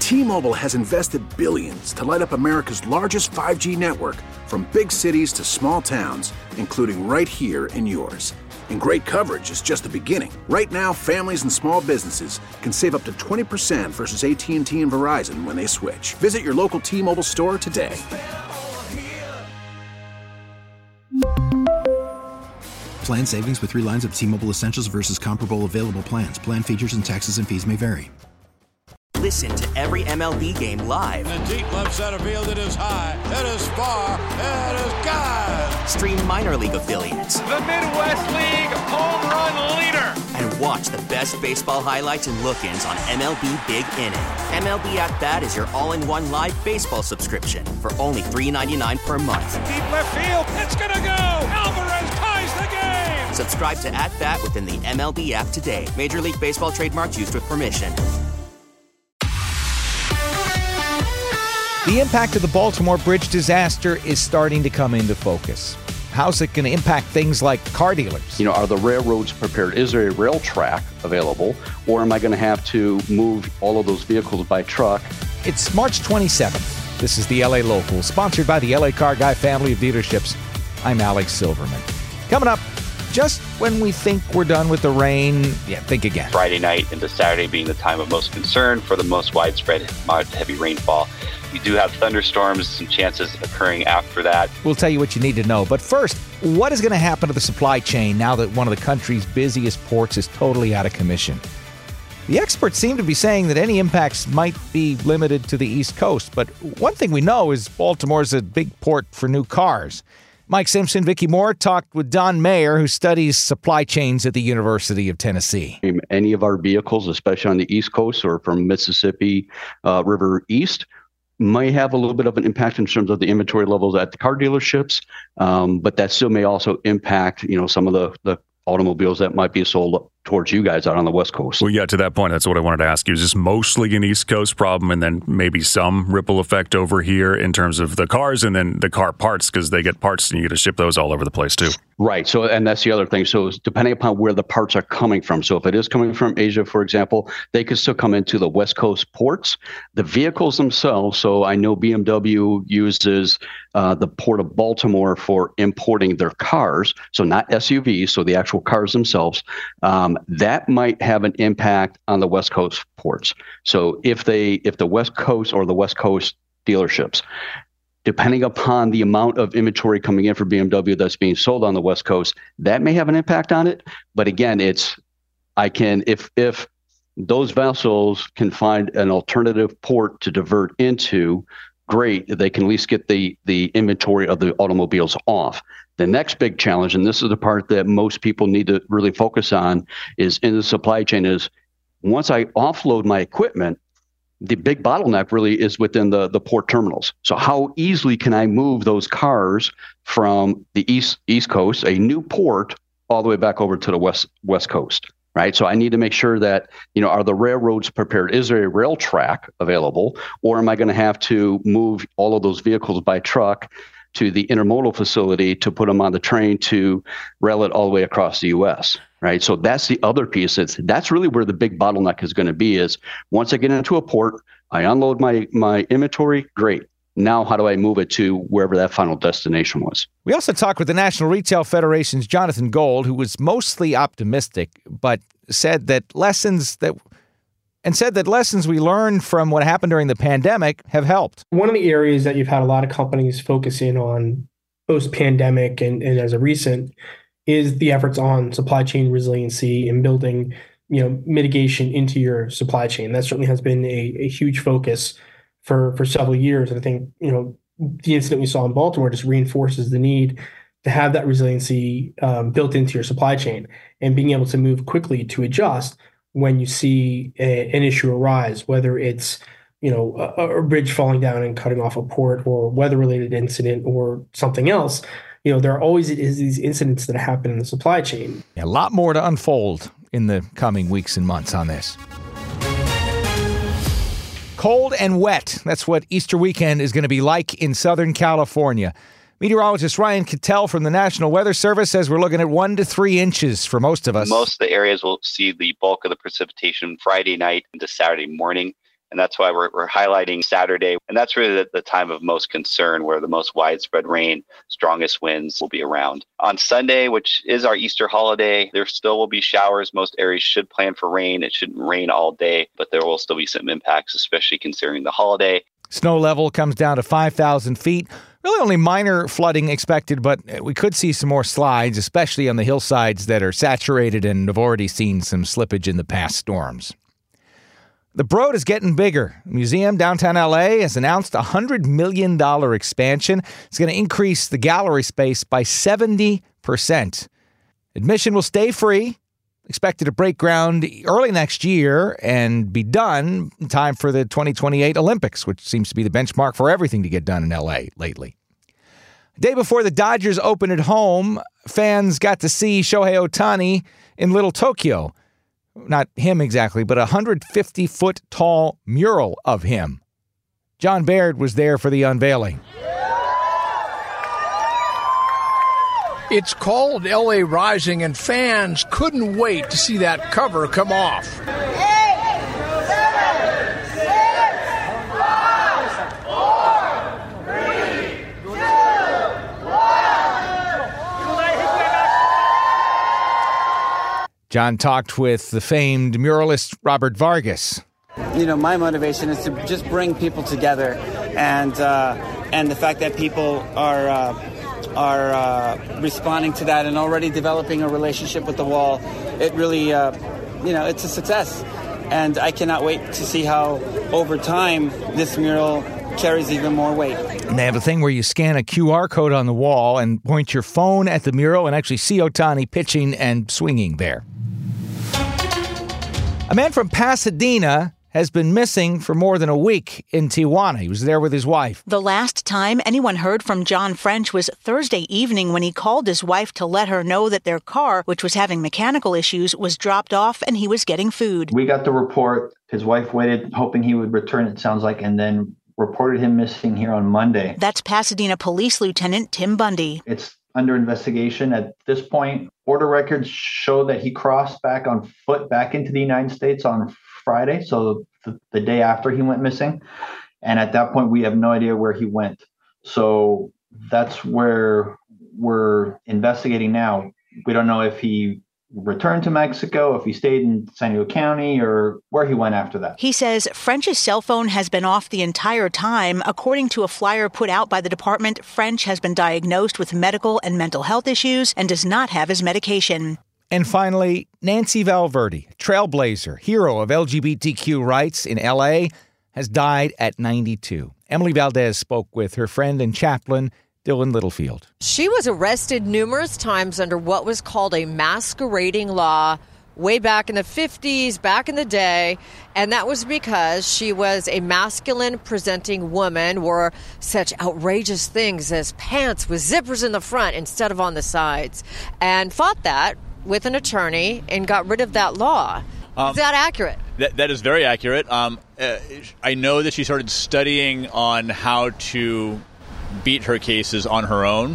T-Mobile has invested billions to light up America's largest 5G network, from big cities to small towns, including right here in yours. And great coverage is just the beginning. Right now, families and small businesses can save up to 20% versus AT&T and Verizon when they switch. Visit your local T-Mobile store today. Plan savings with 3 lines of T-Mobile Essentials versus comparable available plans. Plan features and taxes and fees may vary. Listen to every MLB game live. In the deep left center field, it is high, it is far, it is gone. Stream minor league affiliates. The Midwest League home run leader. And watch the best baseball highlights and look-ins on MLB Big Inning. MLB At Bat is your all-in-one live baseball subscription for only $3.99 per month. Deep left field, it's gonna go. Alvarez ties the game. Subscribe to At Bat within the MLB app today. Major League Baseball trademarks used with permission. The impact of the Baltimore Bridge disaster is starting to come into focus. How's it going to impact things like car dealers? Are the railroads prepared? Is there a rail track available? Or am I going to have to move all of those vehicles by truck? It's March 27th. This is the LA Local, sponsored by the LA Car Guy family of dealerships. I'm Alex Silverman. Coming up, just when we think we're done with the rain, think again. Friday night into Saturday being the time of most concern for the most widespread heavy rainfall. We do have thunderstorms, some chances occurring after that. We'll tell you what you need to know. But first, what is going to happen to the supply chain now that one of the country's busiest ports is totally out of commission? The experts seem to be saying that any impacts might be limited to the East Coast. But one thing we know is Baltimore's a big port for new cars. Mike Simpson, Vicki Moore talked with Don Mayer, who studies supply chains at the University of Tennessee. Any of our vehicles, especially on the East Coast or from Mississippi River East, may have a little bit of an impact in terms of the inventory levels at the car dealerships, but that still may also impact, some of the automobiles that might be sold towards you guys out on the West Coast. Well, yeah, to that point, that's what I wanted to ask you. Is this mostly an East Coast problem and then maybe some ripple effect over here in terms of the cars and then the car parts, because they get parts and you get to ship those all over the place too? Right. So, and that's the other thing. So depending upon where the parts are coming from. So if it is coming from Asia, for example, they could still come into the West Coast ports. The vehicles themselves. So I know BMW uses the Port of Baltimore for importing their cars. So not SUVs. So the actual cars themselves. That might have an impact on the West Coast ports. So if the West Coast or the West Coast dealerships, depending upon the amount of inventory coming in for BMW that's being sold on the West Coast, that may have an impact on it. But again, if those vessels can find an alternative port to divert into, great, they can at least get the inventory of the automobiles off. The next big challenge, and this is the part that most people need to really focus on, is in the supply chain, is once I offload my equipment, the big bottleneck really is within the port terminals. So how easily can I move those cars from the East Coast, a new port, all the way back over to the West Coast, right? So I need to make sure that, are the railroads prepared? Is there a rail track available? Or am I going to have to move all of those vehicles by truck to the intermodal facility to put them on the train to rail it all the way across the U.S., right? So that's the other piece. That's really where the big bottleneck is going to be, is once I get into a port, I unload my inventory, great. Now, how do I move it to wherever that final destination was? We also talked with the National Retail Federation's Jonathan Gold, who was mostly optimistic, but said that lessons we learned from what happened during the pandemic have helped. One of the areas that you've had a lot of companies focus in on post-pandemic and as a recent is the efforts on supply chain resiliency and building, mitigation into your supply chain. That certainly has been a huge focus for several years. And I think, the incident we saw in Baltimore just reinforces the need to have that resiliency built into your supply chain and being able to move quickly to adjust when you see an issue arise, whether it's, a bridge falling down and cutting off a port, or weather-related incident, or something else. There are always these incidents that happen in the supply chain. A lot more to unfold in the coming weeks and months on this. Cold and wet. That's what Easter weekend is going to be like in Southern California. Meteorologist Ryan Cattell from the National Weather Service says we're looking at 1 to 3 inches for most of us. Most of the areas will see the bulk of the precipitation Friday night into Saturday morning. And that's why we're highlighting Saturday. And that's really the time of most concern where the most widespread rain, strongest winds will be around. On Sunday, which is our Easter holiday, there still will be showers. Most areas should plan for rain. It shouldn't rain all day, but there will still be some impacts, especially considering the holiday. Snow level comes down to 5,000 feet. Really only minor flooding expected, but we could see some more slides, especially on the hillsides that are saturated and have already seen some slippage in the past storms. The Broad is getting bigger. The museum downtown L.A. has announced a $100 million expansion. It's going to increase the gallery space by 70%. Admission will stay free. Expected to break ground early next year and be done in time for the 2028 Olympics, which seems to be the benchmark for everything to get done in L.A. lately. The day before the Dodgers open at home, fans got to see Shohei Ohtani in Little Tokyo. Not him exactly, but a 150-foot tall mural of him. John Baird was there for the unveiling. It's called LA Rising, and fans couldn't wait to see that cover come off. 8, 7, 6, 5, 4, 3, 2, 1. John talked with the famed muralist Robert Vargas. You know, my motivation is to just bring people together, and the fact that people are responding to that and already developing a relationship with the wall, it really, it's a success. And I cannot wait to see how, over time, this mural carries even more weight. And they have a thing where you scan a QR code on the wall and point your phone at the mural and actually see Ohtani pitching and swinging there. A man from Pasadena has been missing for more than a week in Tijuana. He was there with his wife. The last time anyone heard from John French was Thursday evening when he called his wife to let her know that their car, which was having mechanical issues, was dropped off and he was getting food. We got the report. His wife waited, hoping he would return, it sounds like, and then reported him missing here on Monday. That's Pasadena Police Lieutenant Tim Bundy. It's under investigation at this point. Order records show that he crossed back on foot back into the United States on Friday, so the day after he went missing. And at that point, we have no idea where he went. So that's where we're investigating now. We don't know if he returned to Mexico, if he stayed in San Diego County, or where he went after that. He says French's cell phone has been off the entire time. According to a flyer put out by the department, French has been diagnosed with medical and mental health issues and does not have his medication. And finally, Nancy Valverde, trailblazer, hero of LGBTQ rights in L.A., has died at 92. Emily Valdez spoke with her friend and chaplain, Dylan Littlefield. She was arrested numerous times under what was called a masquerading law way back in the 50s, back in the day, and that was because she was a masculine-presenting woman, wore such outrageous things as pants with zippers in the front instead of on the sides, and fought that with an attorney and got rid of that law. Is that accurate? That is very accurate. I know that she started studying on how to beat her cases on her own.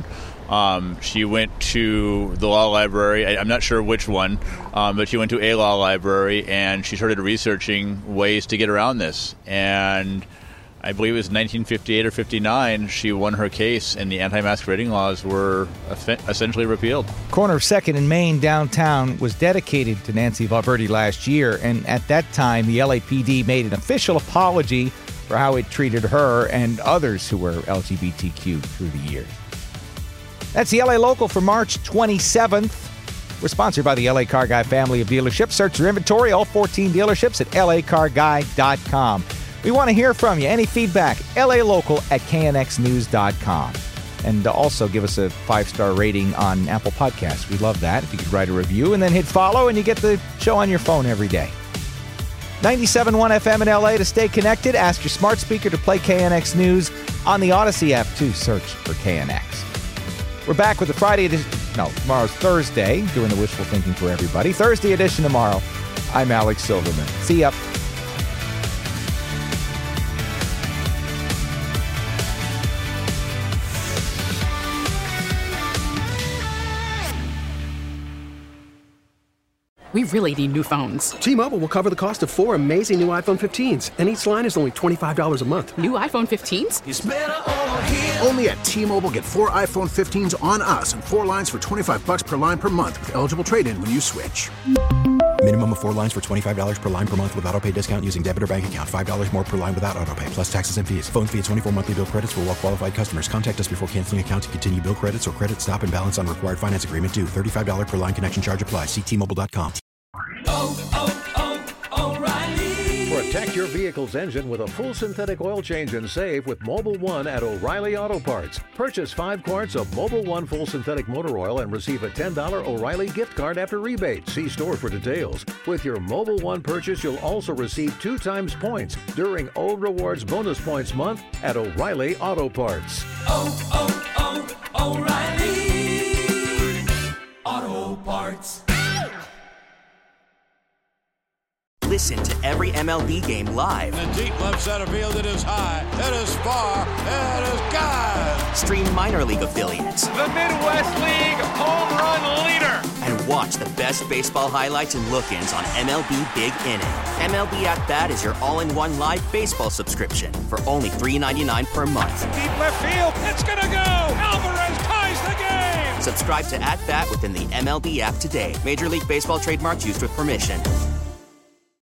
She went to the law library. I'm not sure which one, but she went to a law library and she started researching ways to get around this. And I believe it was 1958 or 59, she won her case and the anti-masquerading laws were essentially repealed. Corner of 2nd and Main downtown was dedicated to Nancy Valverde last year, and at that time the LAPD made an official apology for how it treated her and others who were LGBTQ through the years. That's the LA Local for March 27th. We're sponsored by the LA Car Guy family of dealerships. Search their inventory, all 14 dealerships at lacarguy.com. We want to hear from you. Any feedback, lalocal@knxnews.com. And also give us a 5-star rating on Apple Podcasts. We love that. If you could write a review and then hit follow, and you get the show on your phone every day. 97.1 FM in LA to stay connected. Ask your smart speaker to play KNX News on the Odyssey app, too. Search for KNX. We're back with the Friday edition. No, tomorrow's Thursday, doing the wishful thinking for everybody. Thursday edition tomorrow. I'm Alex Silverman. See ya. We really need new phones. T-Mobile will cover the cost of 4 amazing new iPhone 15s, and each line is only $25 a month. New iPhone 15s? It's better over here. Only at T-Mobile, get 4 iPhone 15s on us and 4 lines for $25 per line per month with eligible trade-in when you switch. Minimum of 4 lines for $25 per line per month with autopay discount using debit or bank account. $5 more per line without autopay, plus taxes and fees. Phone fee at 24 monthly bill credits for well-qualified customers. Contact us before canceling account to continue bill credits or credit stop and balance on required finance agreement due. $35 per line connection charge applies. See T-Mobile.com. O'Reilly. Protect your vehicle's engine with a full synthetic oil change and save with Mobil 1 at O'Reilly Auto Parts. Purchase 5 quarts of Mobil 1 full synthetic motor oil and receive a $10 O'Reilly gift card after rebate. See store for details. With your Mobil 1 purchase, you'll also receive 2 times points during O Rewards Bonus Points Month at O'Reilly Auto Parts. O'Reilly Auto Parts. Listen to every MLB game live. In the deep left center field, it is high, it is far, it is gone. Stream minor league affiliates. The Midwest League home run leader. And watch the best baseball highlights and look-ins on MLB Big Inning. MLB At Bat is your all-in-one live baseball subscription for only $3.99 per month. Deep left field, it's gonna go. Alvarez ties the game. Subscribe to At Bat within the MLB app today. Major League Baseball trademarks used with permission.